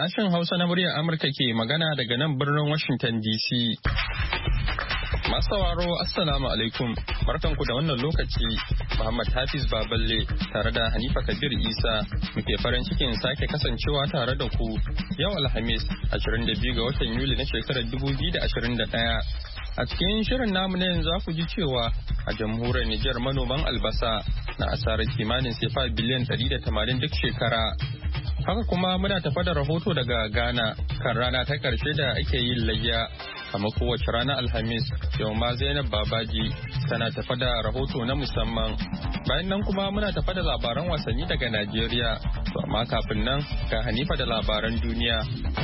Sashen Hausa na muryar Amurka ke magana daga nan birnin Washington DC. Masu sauraro Assalamu alaikum. Barkanku da wannan lokaci. Muhammad Hafiz Baballe tare da Hanifa Kabir Isa muke farin cikin sake kasancewa tare da ku yau Alhamis 22 ga watan Yuli na shekarar 2021. A cikin shirin namu na yanzu za ku ji cewa a jamhuriyar Nijar manoman albasa na asarar kimanin sefa biliyan 180 duk shekara. Haka kuma muna tafa da rahoto daga Ghana kan rana ta karshe da ake yin layya. Kamar kowace rana Alhamis, yau ma Zainab Babaji tana tafa da rahoto na musamman. Bayan nan kuma muna tafa da labaran wasanni daga Najeriya. To amma kafin nan ga Hanifa da labaran duniya.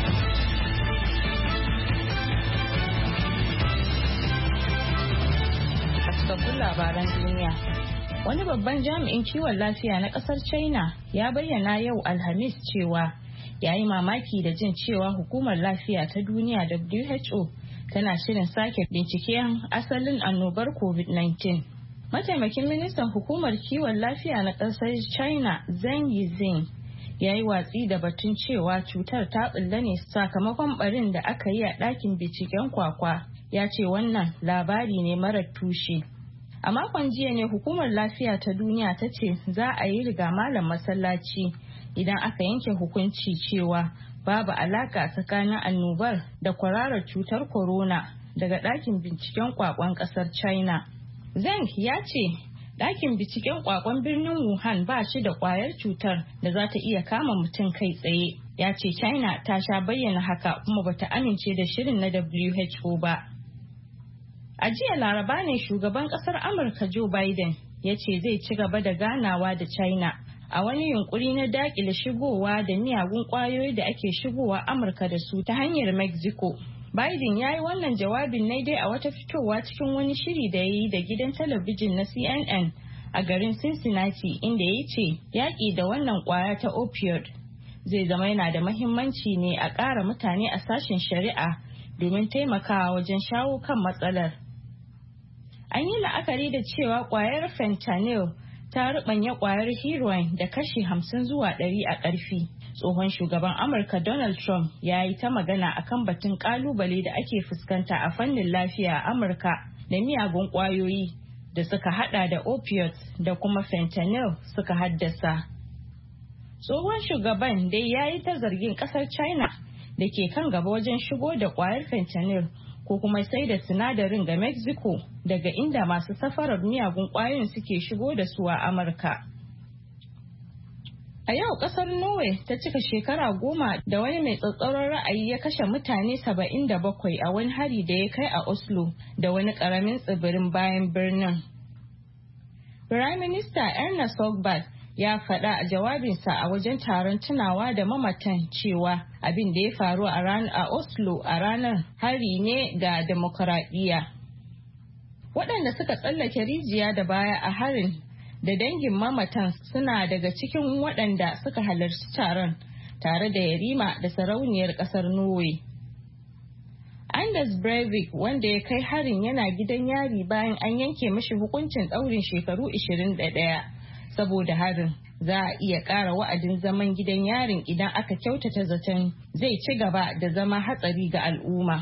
Cikakkun labaran duniya. Wani babban jami'in kiwon lafiya na kasar China ya bayyana yau Alhamis cewa ya yi mamaki da jin cewa hukumar lafiya ta duniya WHO tana shirin sake binciken asalin annobar COVID-19. Mataimakin ministan hukumar kiwon lafiya na kasar China Zheng Yizheng ya yi watsi da batun cewa cutar ta bulla ne sakamakon barin da aka yi a ɗakin binciken kwakwa. Ya ce wannan labari ne marar tushe. A makon jiya ne hukumar lafiya ta duniya ta ce za a yi riga malam masallaci idan aka yanke hukunci cewa babu alaka tsakanin annobar da kwararar cutar corona daga ɗakin binciken kwakwan ƙasar China. Zheng ya ce ɗakin binciken kwakwan birnin Wuhan ba shi da kwayar cutar da za ta iya kama mutum kai tsaye. Ya ce China ta sha bayyana haka kuma bata amince da shirin na WHO ba. A jiya Laraba ne shugaban kasar Amurka Joe Biden ya ce zai ci gaba da ganawa da China a wani yunkuri na dakile shigowa da miyagun kwayoyi da ake shigowa Amurka da su ta hanyar Mexico. Biden ya yi wannan jawabin ne dai a wata fitowa cikin wani shiri da ya yi da gidan talabijin na CNN a garin Cincinnati inda ya ce yaƙi da wannan kwaya ta opioid zai zama yana da mahimmanci ne a ƙara mutane a sashen shari'a domin taimakawa wajen shawo kan matsalar. An yi la'akari da cewa kwayar fentanyl ta rubanya kwayar heroin da kashi 50 zuwa 100 a ƙarfi. Tsohon shugaban Amurka Donald Trump ya yi ta magana akan batun kalubale da ake fuskanta a fannin lafiya a Amurka da miyagun kwayoyi da suka hada da opioids da kuma fentanyl suka haddasa. Tsohon shugaban dai ya yi ta zargin ƙasar China da ke kan gaba wajen shigo da kwayar fentanyl ko kuma sai da sinadarin ga Mexico daga inda masu safarar miyagun kwayoyin suke shigo da su a Amurka. A yau kasar Norway ta cika shekara 10 da wani mai tsatsauran ra'ayi ya kashe mutane 77 a wani hari da ya kai a Oslo da wani karamin tsibirin bayan birnin. Prime Minister Erna Solberg ya faɗa a jawabinsa a wajen taron tunawa da mamatan cewa abin da ya faru a Oslo a ranar hari ne ga demokuraɗiyya. Waɗanda suka tsallake rijiya da baya a harin da dangin mamatan suna daga cikin waɗanda suka halarci taron tare da yarima da sarauniyar ƙasar Norway. Anders Breivik wanda ya kai harin yana gidan yari bayan an yanke mashi hukuncin ɗaurin shekaru 21. Saboda harin za a iya ƙara wa'adin zaman gidan yarin idan aka kyautata zaton zai ci gaba da zama hatsari ga al'umma.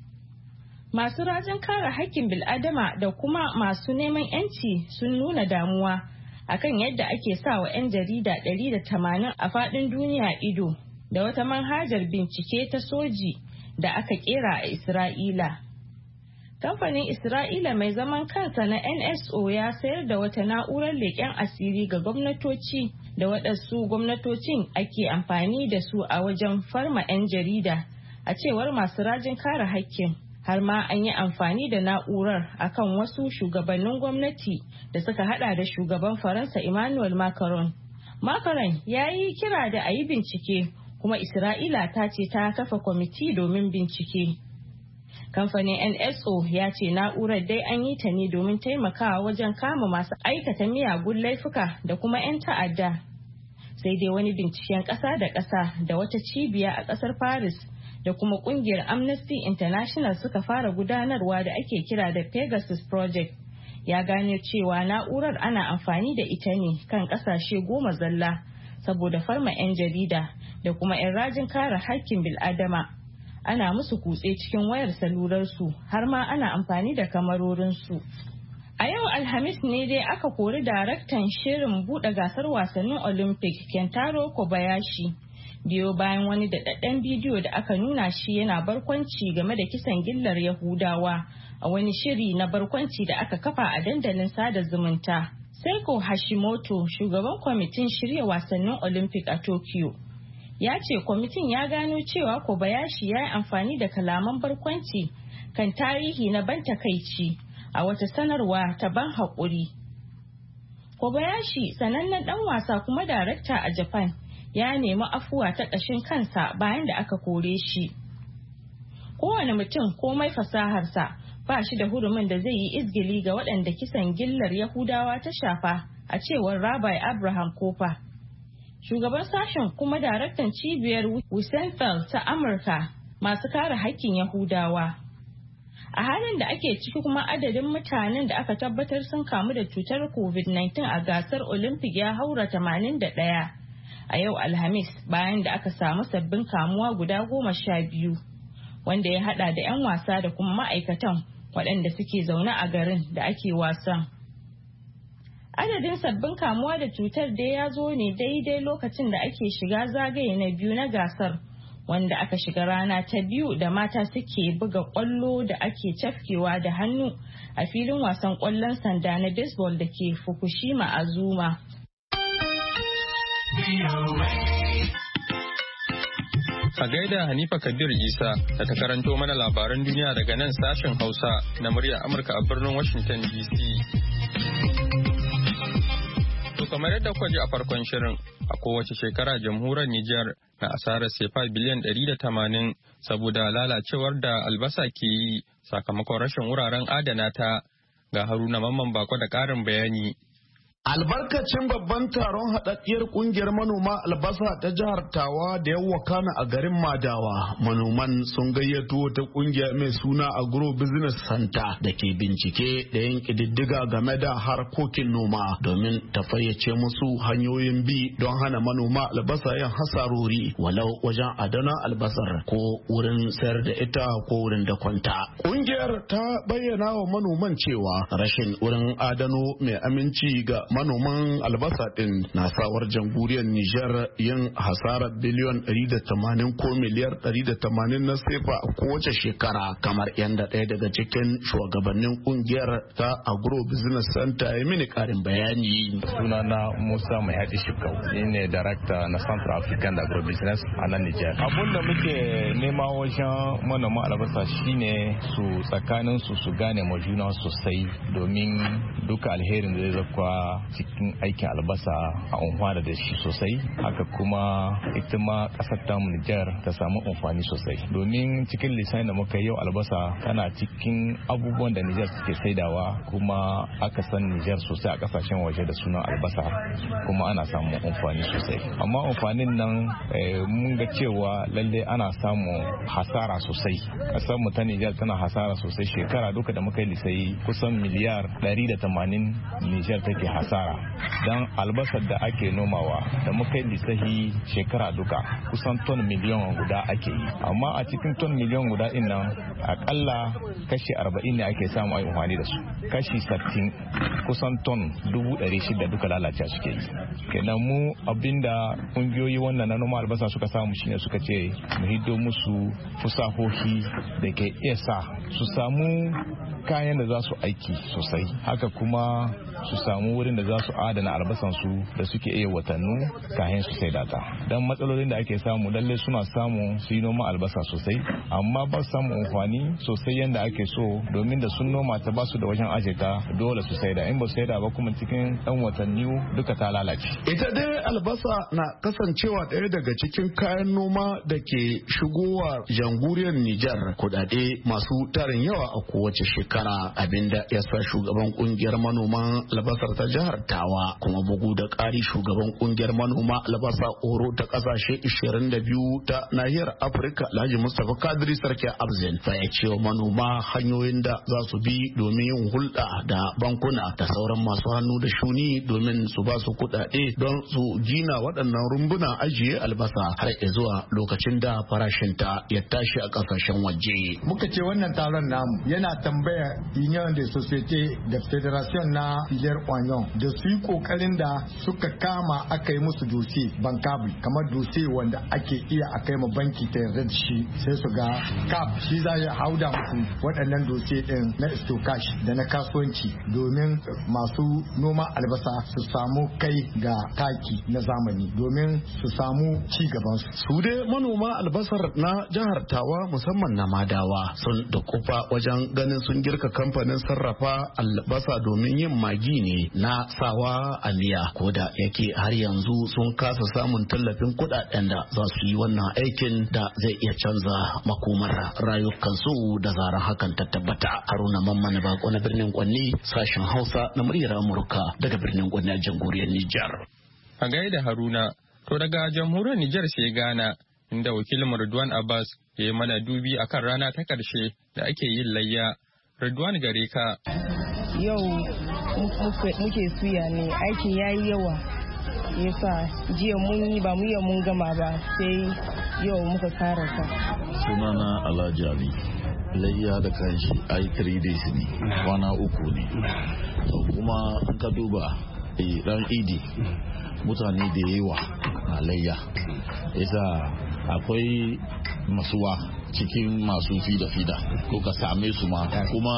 Masu rajin kare haƙƙin bil'adama da kuma masu neman 'yanci sun nuna damuwa akan yadda ake sa wa 'yan jarida 180 a faɗin duniya ido da wata manhajar bincike ta soji da aka ƙera a Isra'ila. Kamfanin Isra'ila mai zaman kansa na NSO ya sayar da wata na'urar leƙen asiri ga gwamnatoci da waɗansu gwamnatocin ake amfani da su a wajen farma 'yan jarida a cewar masu rajin kare haƙƙin. Har ma an yi amfani da na'urar akan wasu shugabannin gwamnati da suka hada da shugaban Faransa Emmanuel Macron. Macron ya yi kira da a yi bincike kuma Isra'ila ta ce ta kafa kwamiti domin bincike. Kamfanin NSO ya ce na'urar dai an yi ta ne domin taimakawa wajen kama masu aikata miyagun laifuka da kuma 'yan ta'adda. Sai dai wani binciken ƙasa da ƙasa da wata cibiya a ƙasar Paris da kuma ƙungiyar Amnesty International suka fara gudanarwa da ake kira da Pegasus Project ya gano cewa na'urar ana amfani da ita ne kan ƙasashe 10 zalla saboda farma 'yan jarida da kuma 'yan rajin kare haƙƙin bil'adama. Ana musu kutse cikin wayar salurarsu har ma ana amfani da kamarorinsu. A yau Alhamis ne dai aka kori daraktan shirin buɗe gasar wasannin Olympic Kentaro Kobayashi. Biyo bayan wani daɗaɗɗen bidiyo da aka nuna shi yana barkwanci game da kisan gillar Yahudawa a wani shiri na barkwanci da aka kafa a dandalin sada zumunta. Seiko Hashimoto, shugaban kwamitin shirya wasannin Olympic a Tokyo, ya ce kwamitin ya gano cewa Kobayashi ya yi amfani da kalaman barkwanci kan tarihi na ban takaici a wata sanarwa ta ban haƙuri. Kobayashi, sanannen ɗan wasa kuma darakta a Japan, ya nemi afuwa ta ƙashin kansa bayan da aka kore shi. Kowane mutum komai fasaharsa ba shi da hurumin da zai yi izgili ga waɗanda kisan gillar Yahudawa ta shafa, a cewar Rabbi Abraham Kofa. Shugaban sashen kuma daraktan cibiyar Wiesenfeld ta Amurka masu kare haƙƙin Yahudawa. A halin da ake ciki kuma adadin mutanen da aka tabbatar sun kamu da cutar COVID-19 a gasar Olympic ya haura 81 a yau Alhamis bayan da aka samu sabbin kamuwa guda 12, wanda ya hada da 'yan wasa da kuma ma'aikatan waɗanda suke zaune a garin da ake wasan. Adadin sabbin kamuwa da cutar dai ya zo ne daidai lokacin da ake shiga zagaye na biyu na gasar, wanda aka shiga rana ta biyu da mata suke buga kwallo da ake cafkewa da hannu a filin wasan kwallon sanda na baseball da ke Fukushima a Zuma. A gaida Hanifa Kabir Isa da ta karanto mana labaran duniya daga nan sashen Hausa na muryar Amurka a birnin Washington DC. To kamar yadda kuka ji a farkon shirin, a kowace shekara jamhuriyar Nijar na asarar sefa biliyan 180 saboda lalacewar da albasa ke yi sakamakon rashin wuraren adana ta. Ga Haruna Mamman Bako da ƙarin bayani. Albarkacin babban taron haɗaɗɗiyar ƙungiyar manoma albasa ta jihar Tawa da yawa kana a garin Madawa, manoman sun gayyato wata ƙungiya mai suna Agro Business Center da ke bincike da yin ƙididdiga game da harkokin noma domin ta fayyace musu hanyoyin bi don hana manoma albasa yin hasarori walau wajen adana albasar ko wurin sayar da ita ko wurin da kwanta. Ƙungiyar ta bayyana wa manoman cewa rashin wurin adano mai aminci ga manoman albasa din na sawar jamhuriyar Nijar yin hasarar biliyon 180 ko miliyar 180 na sefa a kowace shekara, kamar yadda ɗaya daga cikin shugabannin kungiyar ta Agro Business Center ya mini karin bayani. Sunana Musa Mai Haɗi Shikau, ni ne Director na Central African Agro Business a nan Nijar. Abun da muke nema wajen manoma albasa shine su tsakanin su gane ma juna sosai domin duka alherin da zai zakwa cikin aikin albasa a amfana da shi sosai, haka kuma ita ma kasar tamu Nijar ta samu amfani sosai domin cikin lissafi da muka yau albasa tana cikin abubuwan da Nijar suke saidawa, kuma aka san Nijar sosai a kasashen waje da sunan albasa, kuma ana samun amfani sosai. Amma amfanin nan mun ga cewa lalle ana samun hasara sosai. Kasar mu ta Nijar tana hasara sosai, shekara duka da muka yi lissafi kusan miliyar 180 Nijar take hasara don albasar da ake nomawa da muka yi lissafi shekara duka kusan ton miliyan guda ake yi, amma a cikin ton miliyan guda din nan akalla kashi 40 ne ake samu ai amfani da su, kashi 60 kusan ton 600 duka lalace suke yi. Kenan mu abinda kungiyoyi wannan na noma albasa suka samu shine suka ce mu hiddo musu fusahohi da ke iya sa su samu kayan da za su aiki sosai, haka kuma su samu wurin da za su adana albasansu da suke iya watannu kayan su sai data. Dan matsalolin da ake samu lalle suna samu su yi noma albasa sosai, amma ba su samu amfani sosai yadda ake so domin da sun noma ta ba su da wajen aje ta dole su saida, in ba su saida ba kuma cikin dan watanni duka ta lalace. Ita dai albasa na kasancewa ɗaya daga cikin kayan noma da ke shigowa jamhuriyar Nijar kudade masu tarin yawa a kowace shekara, abinda ya sa shugaban kungiyar manoman albasar ta jihar Tawa, kuma bugu da ƙari shugaban kungiyar manoma albasa oro ta ƙasashe 22 ta nahiyar Afirka Alhaji Mustapha Kadri Sarki Abzin ya ce wa manoma hanyoyin da za su bi domin yin hulɗa da bankuna da sauran masu hannu da shuni domin su ba su kuɗaɗe don su gina waɗannan rumbuna ajiye albasa har zuwa lokacin da farashinta ya tashi a ƙasashen waje. Muka ce wannan taron namu yana tambaya Union de Société da Federation na Filière Oignon da su yi kokarin da suka kama aka yi musu dosiye bankabul kamar dosiye wanda ake iya a kai ma banki ta yarda da shi sai su ga cap shi za ya hauda musu waɗannan dosiye ɗin na stokash da na kasuwanci domin masu noma albasa su samu kai ga taki na zamani domin su samu ci gaban su dai manoma albasar na jihar Tawa musamman na Madawa sun da kufa wajen ganin sun girka kamfanin sarrafa albasa domin yin magi ne na sawa a miya, ko da yake har yanzu sun kasa samun tallafin kuɗaɗen da za su yi wannan aikin da zai iya canza makomar rayukansu da zarar hakan ta tabbata. Haruna Mamman Bako na birnin Kwanni, sashen Hausa na muryar Amurka daga birnin Kwanni a jamhuriyar Nijar. A gaida Haruna, to daga jamhuriyar Nijar sai Ghana, inda wakilin Ridwan Abbas ya yi mana dubi akan rana ta ƙarshe da ake yin layya. Ridwan gare ka. Yau muke suya ne, aikin ya yi yawa, yasa jiya mun yi ba mu yau mun gama ba sai yau muka karasa. Sunana Alhaji Ali. Layya da kanshi ai 3 days ne, kwana 3 ne. Kuma an ka duba ran idi mutane da yawa na layya, yasa akwai masuwa cikin masu fida ko ka same su ma, kuma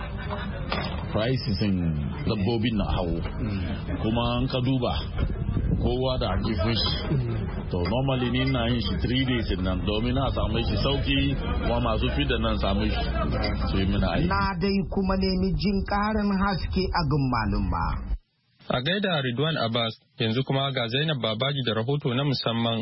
prices dabbobin na hawo, kuma an ka duba kowa da aljifin shi. To normally ni na yin shi 3 days nan domin na samu shi sauki, kuma masu fida nan samu shi su yi mina aiki. Na dai kuma nemi jin karin haske a gun malum ba. A gaida Ridwan Abbas, yanzu kuma ga Zainab Babaji da rahoto na musamman.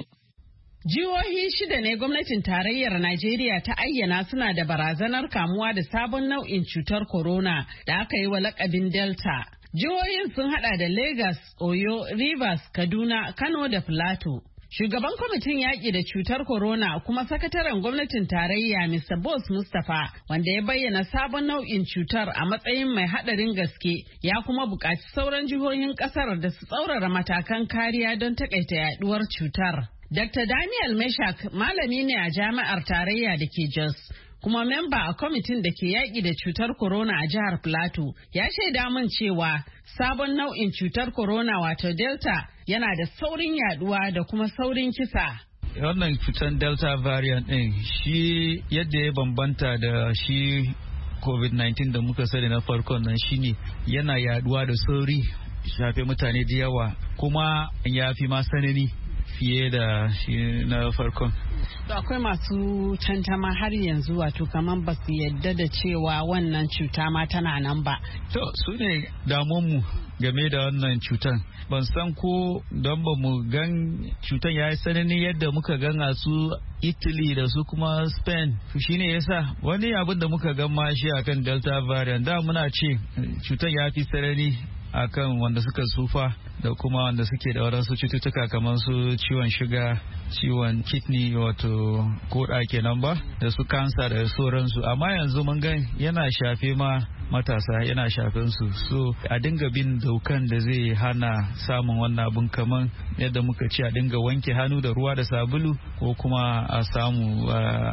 Jihohi 6 ne gwamnatin tarayyar Najeriya ta ayyana suna da barazanar kamuwa da sabon nau'in cutar corona da aka yi wa lakabin Delta. Jihohin sun hada da Lagos, Oyo, Rivers, Kaduna, Kano da Plateau. Shugaban kwamitin yaƙi da cutar corona kuma sakataren gwamnatin tarayya Mr. Boss Mustapha, wanda ya bayyana sabon nau'in cutar a matsayin mai haɗarin gaske, ya kuma buƙaci sauran jihohin ƙasar da su tsaurara matakan kariya don taƙaita yaɗuwar cutar. Dr. Daniel Meshak malami ne a jami'ar tarayya da ke Jos, kuma memba a kwamitin da ke yaƙi da cutar corona a jihar Plateau, ya shaida min cewa sabon nau'in cutar corona wato Delta yana da saurin yaduwa da kuma saurin kisa. Wannan cutar Delta variant ɗin shi yadda ya bambanta da shi COVID-19 da muka sani na farkon nan shine yana yaduwa da sauri, shafe mutane da yawa, kuma ya fi ma sanani fiye da shi na farkon. Akwai masu tantama har yanzu wato kamar ba su yadda da cewa wannan cuta ma tana nan ba. To su ne damuwanmu game da wannan cutan. Ban san ko don ba mu gan cutan ya yi sanani yadda muka gan a su Italy da su kuma Spain. Shi ne yasa wani abin da muka gan ma shi akan Delta variant da muna ce cutan ya fi sanani akan wanda suka tsufa da kuma wanda suke da wadansu cututtuka kamar su ciwon shuga, ciwon kidney wato koda kenan ba, da su kansa da sauransu. Amma yanzu mun ga yana shafe ma matasa, yana shafen su, so a dinga bin dokan da zai hana samun wannan abun, kamar yadda muka ce a dinga wanke hannu da ruwa da sabulu, ko kuma a samu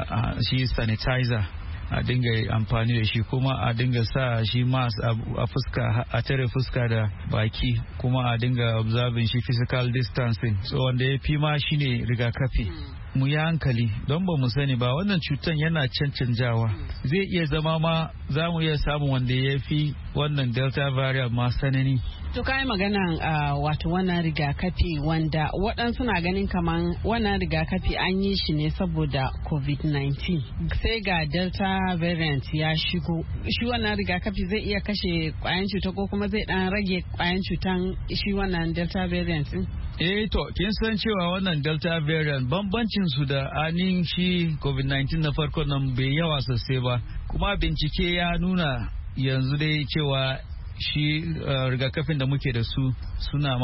shi sanitizer a dinga amfani da shi, kuma a dinga sa shi mask a fuska, a tare fuska da baki, kuma a dinga observing shi physical distancing. So wanda ya fi ma shine rigakafi. Mu yi hankali don ba mu sani ba, wannan cutan yana cancanjawa, zai iya zama ma za mu iya samun wanda ya fi wannan Delta variant ma sanani. To kai maganan wato wannan rigakafi wanda waɗansu na ganin kaman wannan rigakafi an yi shi ne saboda COVID-19, sai ga Delta variant ya shigo. Shi wannan rigakafi zai iya kashe kwayan cuta ko kuma zai dan rage kwayan cutan shi wannan Delta variant din? To kin san cewa wannan Delta variant bambancin su da anin shi COVID-19 na farko nan bai yawa sosai ba, kuma bincike ya nuna yanzu dai cewa shi rigakafin da muke da su suna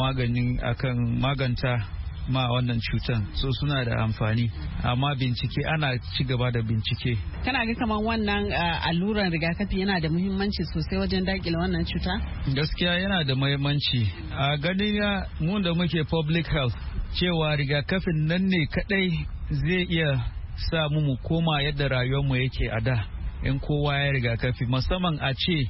maganta ma wannan cutan, so suna da amfani, amma bincike ana ci gaba da bincike. Kana ga kamar wannan alluran rigakafi yana da muhimmanci sosai wajen dakile wannan cuta? Gaskiya yana da muhimmanci. A ganin mu da muke public health, cewa rigakafin nan ne kadai zai iya sa mu koma yadda rayuwarmu yake a da. In kowa ya rigakafi, musamman a ce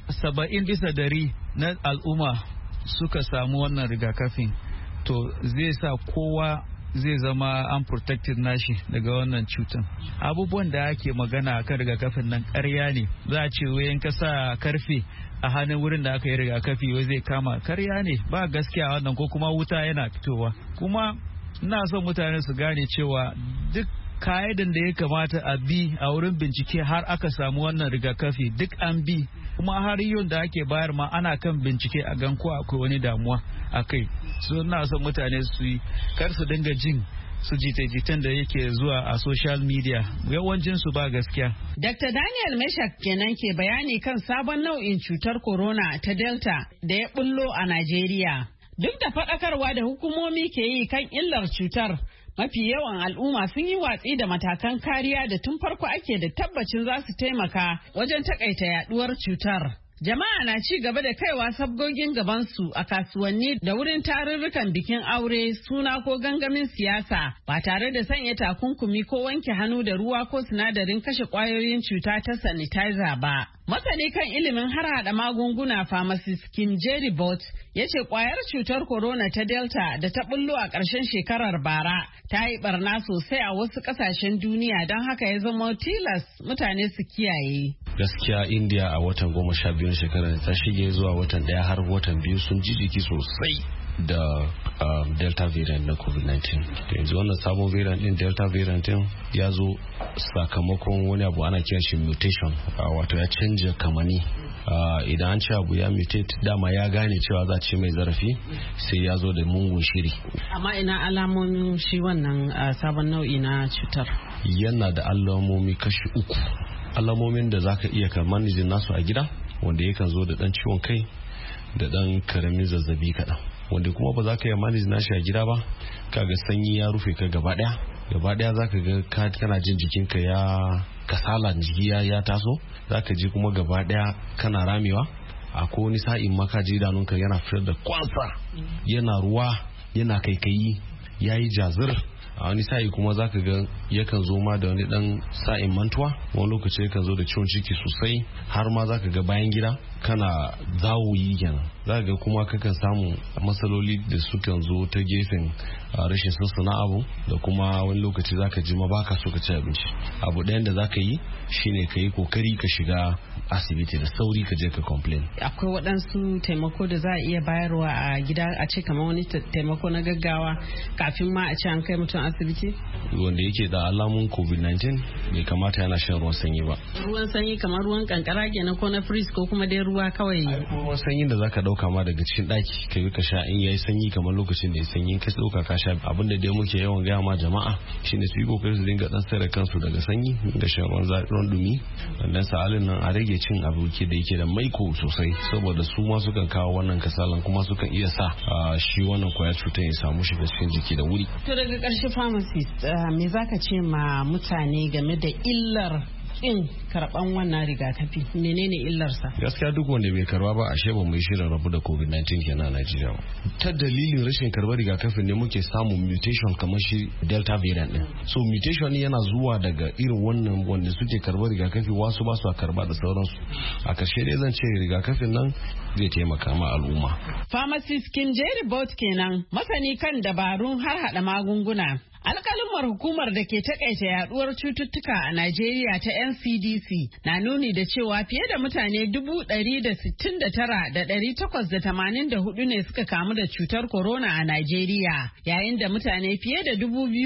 70% na al'umma suka samu wannan rigakafin, to zai sa kowa zai zama unprotected nashi daga wannan cutan. Abubuwan da ake magana akan rigakafin nan ƙarya ne. Za a ce wayan kasa karfe a hannun wurin da aka yi rigakafi wai zai kama, ƙarya ne, ba gaskiya wannan, ko kuma wuta yana fitowa. Kuma ina son mutane su gane cewa duk ka'idan da ya kamata a bi a wurin bincike har aka samu wannan rigakafi duk an bi, kuma har yau da ake bayar ma ana kan bincike a gan ko akwai wani damuwa a kai. So ina son mutane su yi kar su dinga jin su jita-jitan da yake zuwa a social media, yawancin su ba gaskiya. Dr. Daniel Meshak kenan ke bayani kan sabon nau'in cutar corona ta Delta da ya bullo a Najeriya. Duk da faɗakarwa da hukumomi ke yi kan illar cutar, mafi yawan al'umma sun yi watsi da matakan kariya da tun farko ake da tabbacin za su taimaka wajen takaita yaduwar cutar. Jama'a na ci gaba da kaiwa sabgogin gabansu a kasuwanni da wurin tarurrukan bikin aure, suna ko gangamin siyasa ba tare da sanya takunkumi ko wanke hannu da ruwa ko sinadarin kashe kwayoyin cuta ta sanitizer ba. Masani kan ilimin harhaɗa magunguna pharmacist Kim Jerry Bott ya ce kwayar cutar corona ta Delta da ta bullo a ƙarshen shekarar bara ta yi barna sosai a wasu ƙasashen duniya, don haka ya zama tilas mutane su kiyaye. Gaskiya India a watan 12 shekarar ta shige zuwa watan 1 har watan 2 sun ji jiki sosai da Delta variant na COVID-19. Yanzu wannan sabon variant din Delta variant din ya zo sakamakon wani abu ana kiran shi mutation, wato ya canja kamani. Idan an ce abu ya mutate, dama ya gane cewa za ce mai zarafi, sai ya zo da mungun shiri. Amma ina alamomin shi wannan sabon nau'i na cutar? Yana da alamomi kashi 3. Alamomin da zaka iya ka manajin nasu a gida, wanda yakan zo da dan ciwon kai da dan karamin zazzabi kaɗan, wanda kuma ba za ka iya manajin nashi a gida ba, kaga sanyi ya rufe ka gaba daya zaka ga kana jin jikinka ya kasala, jiki ya taso, zaka ji kuma gaba daya kana ramewa. Akwai wani sa'in maka ji idanunka yana fitar da kwansa, yana ruwa, yana kaikayi, yayi jazir. A wani sa'i kuma zaka ga yakan zo ma da wani dan sa'in mantuwa, wani lokaci yakan zo da ciwon ciki sosai, har ma zaka ga bayan gida kana zawo yi kenan. Zaka ga kuma kakan samu matsaloli da sukan zo ta gefen rashin sassana abu, da kuma wani lokaci zaka ji ma baka so ka ci abinci. Abu ɗayan da zaka yi shine ka yi kokari ka shiga asibiti da sauri ka je ka complain. Akwai waɗansu taimako da za a iya bayarwa a gida, a ce kamar wani taimako na gaggawa kafin ma a ce an kai mutum asibiti? Wanda yake da alamun COVID-19 bai kamata yana shan ruwan sanyi ba. Ruwan sanyi kamar ruwan kankara kenan ko na freeze, ko kuma dai ruwa kawai? Ruwan sanyi da zaka dauka ma daga cikin daki ka yi ka sha in yayi sanyi, kamar lokacin da ya sanyi ka dauka ka sha. Abin da dai muke yawan gaya ma jama'a shine su yi kokari su dinga dan tsare kansu daga sanyi, da shan ruwan dumi, dan sa'alin nan a rage cin abu da yake da maiko sosai, saboda su ma sukan kawo wannan kasalan, kuma sukan iya sa shi wannan kwayar cutar ya samu shiga cikin jiki da wuri. To daga ƙarshe pharmacist, me zaka ce ma mutane game da illar kin karban wannan rigakafi? Menene illarsa? Gaskiya duk wanda bai karba ba, ashe ba mu yi shirin rabu da COVID-19 kenan a Najeriya ba. Ta dalilin rashin karbar rigakafin ne muke samun mutation kamar shi Delta variant din. So mutation yana zuwa daga irin wannan wanda suke karbar rigakafi, wasu ba su karba da sauransu. A kashe dai zan ce rigakafin nan zai taimaka ma al'umma. Pharmacist Kim Jerry Bott kenan, masani kan dabarun harhaɗa magunguna. Alƙalumar hukumar da ke takaita yaduwar cututtuka a Najeriya ta NCDC na nuni da cewa fiye da mutane 169,884 ne suka kamu da cutar corona a Najeriya, yayin da mutane fiye da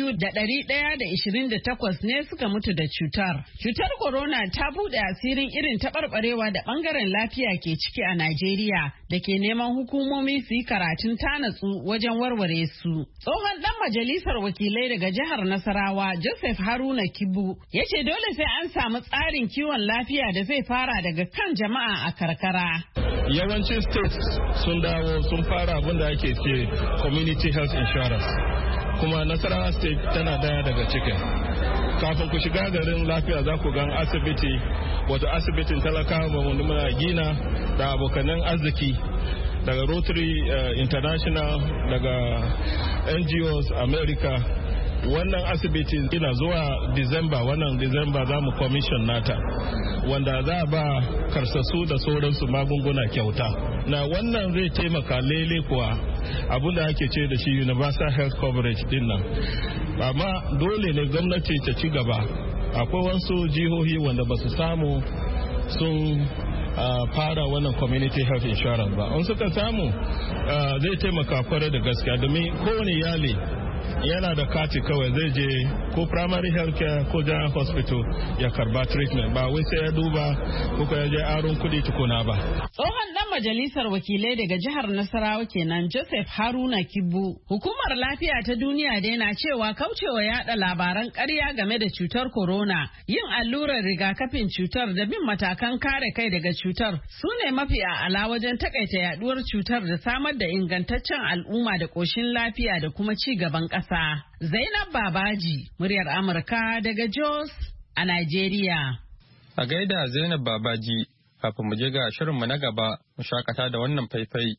2,128 ne suka mutu da cutar. Cutar corona ta buɗe asirin irin taɓarɓarewa da ɓangaren lafiya ke ciki a Najeriya, da ke neman hukumomi su yi karatun tanatsu wajen warware su. Tsohon ɗan majalisar wakilai daga jihar Nasarawa, Joseph Haruna Kibu, ya ce dole sai an samu tsarin kiwon lafiya da zai fara daga kan jama'a a karkara. yawancin states sun dawo sun fara abin da ake ce community health insurance, kuma Nasarawa state tana daya daga cikin. Kafin ku shiga garin lafiya za ku gan asibiti, wato asibitin talakawa wanda muna gina da abokanan arziki daga Rotary International, daga NGOs America. Wannan asibiti ina zuwa Disamba, wannan Disamba za mu commission nata, wanda za a ba karsasu da sauransu magunguna kyauta. Na wannan zai taimaka lele kuwa abinda ake ce da shi universal health coverage din nan. Amma dole ne gwamnati ta ci gaba. Akwai wasu jihohi wanda ba su samu sun fara wannan community health insurance ba. In suka samu zai taimaka kwarai da gaskiya, domin kowane iyali yana da kati kawai zai je ko primary health care ko general hospital ya karba treatment, ba wai sai ya duba ko ya je aron kudi tukuna ba. Tsohon dan majalisar wakilai daga jihar Nasarawa kenan Joseph Haruna Kibbu. Hukumar lafiya ta duniya dai na cewa kaucewa yada labaran ƙarya game da cutar corona, yin allurar rigakafin cutar da bin matakan kare kai daga cutar su ne mafi a'ala wajen takaita yaduwar cutar da samar da ingantaccen al'umma da ƙoshin lafiya da kuma ci gaban ƙasa. Zainab Babaji, muryar Amurka daga Jos a Najeriya. A gaida Zainab Babaji, kafin mu je ga shirinmu na gaba, mu shakata da wannan faifai.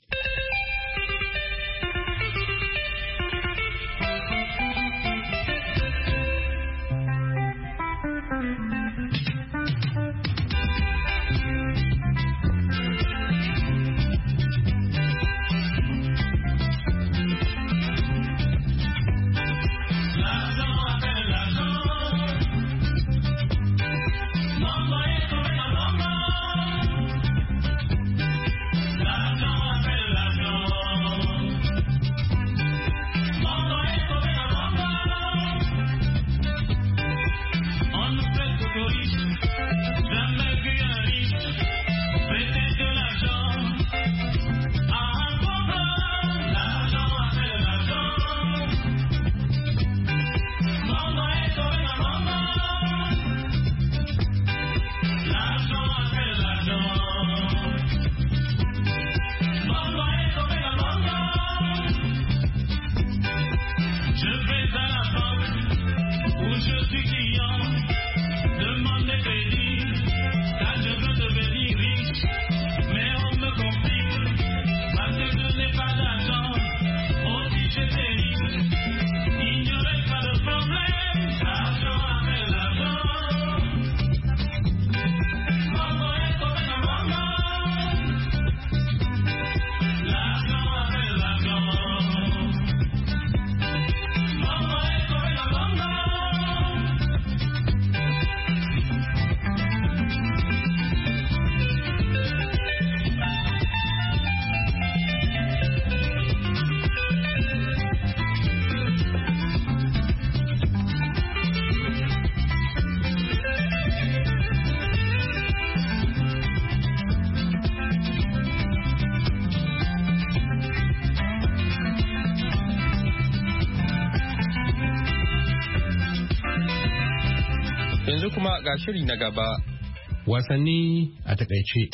Yanzu kuma ga shiri na gaba. Wasanni a takaice.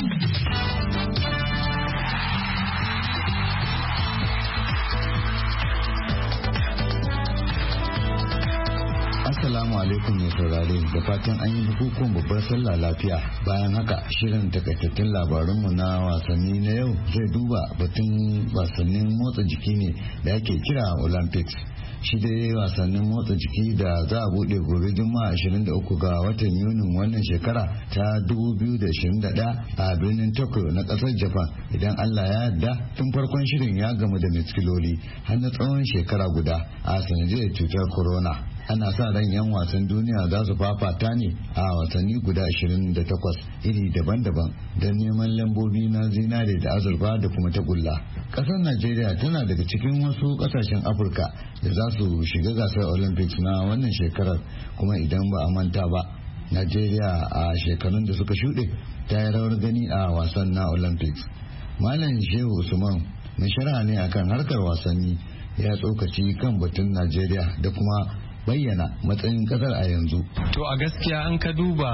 Assalamu alaikum mai saurare, da fatan an yi bukukuwan babbar sallah lafiya. Bayan haka shirin takaitattun labarunmu na wasanni na yau zai duba batun wasannin motsa jiki ne da ake kira Olympics. Shi dai wasannin motsa jiki da za a bude gobe Juma'a 23 ga watan Yunin wannan shekara ta 2021 a birnin Tokyo na kasar Japan. Idan Allah ya yarda, tun farkon shirin ya gamu da miskiloli har na tsawon shekara guda a sanadiyar cutar corona. Ana sa ran 'yan wasan duniya za su fafata ne a wasanni guda 28 iri daban-daban don neman lambobi na zinare da azurfa da kuma tagulla. Kasar Najeriya tana daga cikin wasu kasashen Afirka da za su shiga gasar Olympics na wannan shekarar, kuma idan ba a manta ba, Najeriya a shekarun da suka shuɗe ta yi rawar gani a wasan na Olympics. Malam Shehu Usman mai shari'a ne akan harkar wasanni ya tsokaci kan batun Najeriya da kuma bayyana matsayin kasar a yanzu. To a gaskiya an ka duba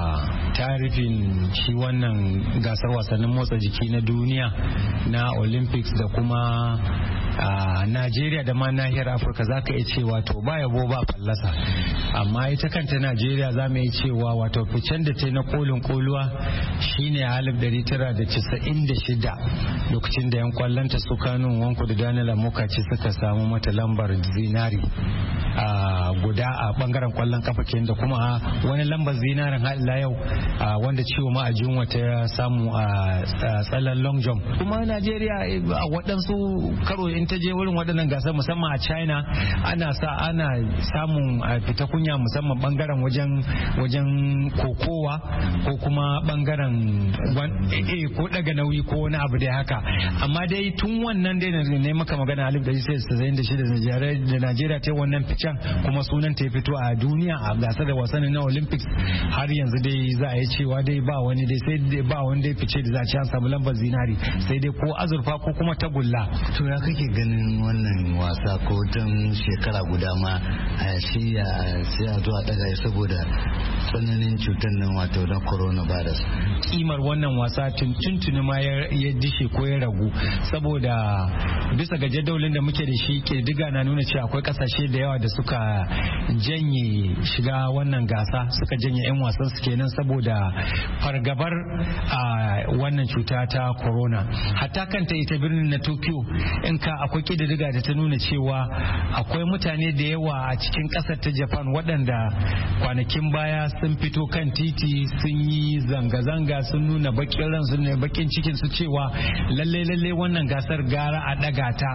tarihin shi wannan gasar wasannin motsa jiki na duniya na Olympics da kuma Najeriya da ma nahiyar Afirka za ka iya cewa to ba yabo ba fallasa, amma ita kanta Najeriya za mu iya cewa wato ficen da ta na kolin koluwa shine a 1996 lokacin da yan kwallonta su Kanu Nwankwo da Daniel Amokachi suka samu mata lambar zinari guda a bangaren kwallon kafa kenan da kuma wani lambar zinarin hala yau wanda ciwo ma a jinwa ta samu a tsallan long jump. Kuma Najeriya a waɗansu karo in ta je wurin waɗannan gasar musamman a China ana samun fita kunya musamman bangaren wajen kokowa ko kuma bangaren ko daga nauyi ko wani abu dai haka, amma dai tun wannan dai ne maka magana 1996 da Najeriya ta yi wannan ficen kuma sunan ta fito a duniya a gasar da wasannin na Olympics har yanzu dai za a yi cewa dai ba wani dai sai dai ba wani dai fice da za a ci an samu lambar zinari sai dai ko azurfa ko kuma tagulla. To ya kake ganin wannan wasa ko tun shekara guda ma a sai a zuwa daga saboda tsananin cutar nan wato na coronavirus? Kimar wannan wasa tuntuni ma ya dishe ko ya ragu saboda bisa ga jadawalin da muke da shi ke diga na nuna cewa akwai kasashe da yawa da suka janye shiga wannan gasa, suka janye 'yan wasan su kenan saboda fargabar wannan cuta ta corona. Hatta kanta ita birnin na Tokyo in ka akwai kididdiga da ta nuna cewa akwai mutane da yawa a cikin kasar ta Japan waɗanda kwanakin baya sun fito kan titi sun yi zanga-zanga sun nuna bakin ransu ne bakin cikin su cewa lalle wannan gasar gara a daga ta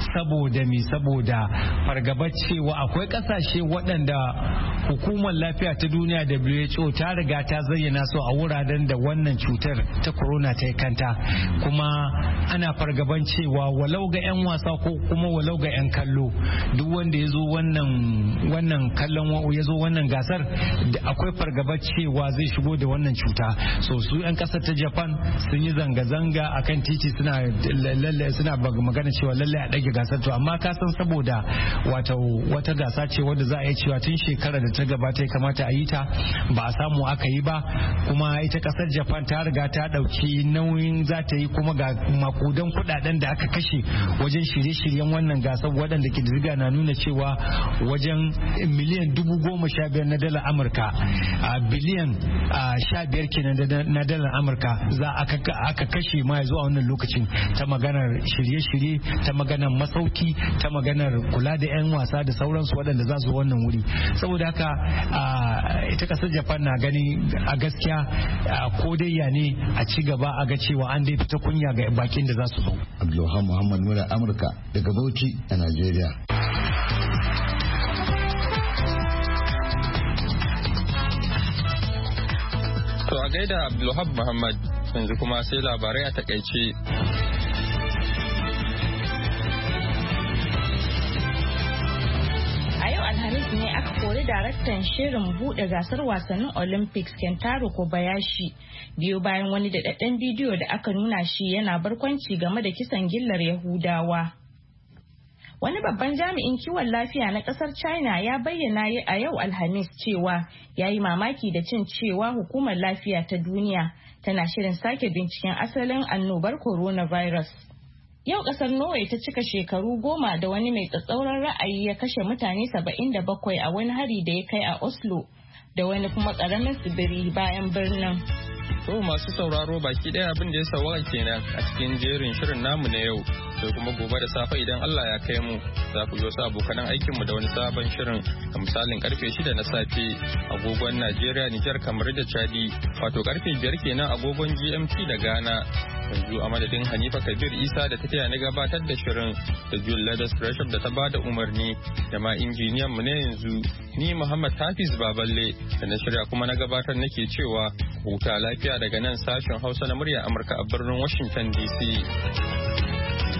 saboda fargabar cewa akwai kasashe waɗanda hukumar lafiya ta duniya WHO ta riga ta zayyana su a wuraren da wannan cutar ta corona ta yi kanta, kuma ana fargaban cewa walau ga 'yan wasa ko kuma walau ga 'yan kallo duk wanda ya zo wannan kallon ya zo wannan gasar da akwai fargabar cewa zai shigo da wannan cuta. So su 'yan kasar ta Japan sun yi zanga-zanga akan titi suna magana cewa lalle a ɗage gasar, to amma ka san saboda wata gasa ce wadda za a yi cewa tun shekarar da ta gabata ya kamata a yi ta ba a samu aka yi ba, kuma ita kasar Japan ta riga ta ɗauki nauyin za ta yi kuma ga makudan kuɗaɗen da aka kashe wajen shirye-shiryen wannan gasar waɗanda ke riga na nuna cewa wajen miliyan 15,000 na dalar Amurka a biliyan 15 kenan na dalar Amurka za aka kashe ma zuwa wannan lokacin ta maganar shirye-shirye, ta maganar masauki, ta maganar kula da 'yan wasa da sauransu waɗanda za su wannan wuri. Saboda haka ita kasar Japan na gani a gaskiya ko dai ya ne a ci gaba a ga cewa an dai fita kunya ga bakin da za su zo. Abdulhamid Muhammad Mura Amurka daga Bauchi a Najeriya. To a gaida Abdulhamid Muhammad, yanzu kuma sai labarai a takaice. Alhamis ne aka kori daraktan shirin bude gasar wasannin Olympics Kentaro Kobayashi biyo bayan wani daɗaɗɗen bidiyo da aka nuna shi yana barkwanci game da kisan gillar Yahudawa. Wani babban jami'in kiwon lafiya na ƙasar China ya bayyana a yau Alhamis cewa ya yi mamaki da cin cewa hukumar lafiya ta duniya tana shirin sake binciken asalin annobar coronavirus. Yau kasar Norway ta cika shekaru 10 da wani mai tsatsauran ra'ayi ya kashe mutane 77 a wani hari da ya kai a Oslo da wani kuma karamin tsibiri bayan birnin. To masu sauraro baki ɗaya abin da ya sauwaka kenan a cikin jerin shirin namu na yau, sai kuma gobe da safe idan Allah ya kai mu za ku zo sa abokanan aikinmu da wani sabon shirin a misalin karfe 6 na safe agogon Najeriya, Nijar, kamar da Chadi, wato karfe 5 kenan agogon GMT da Ghana. Yanzu a madadin Hanifa Kabir Isa da ta taya ni gabatar da shirin da Jule Ladas Rashab da ta bada umarni da ma injiniyan mu ne yanzu ni Muhammad Hafiz Baballe da na shirya kuma na gabatar nake cewa huta lafiya daga nan sashen Hausa na murya Amurka a birnin Washington DC.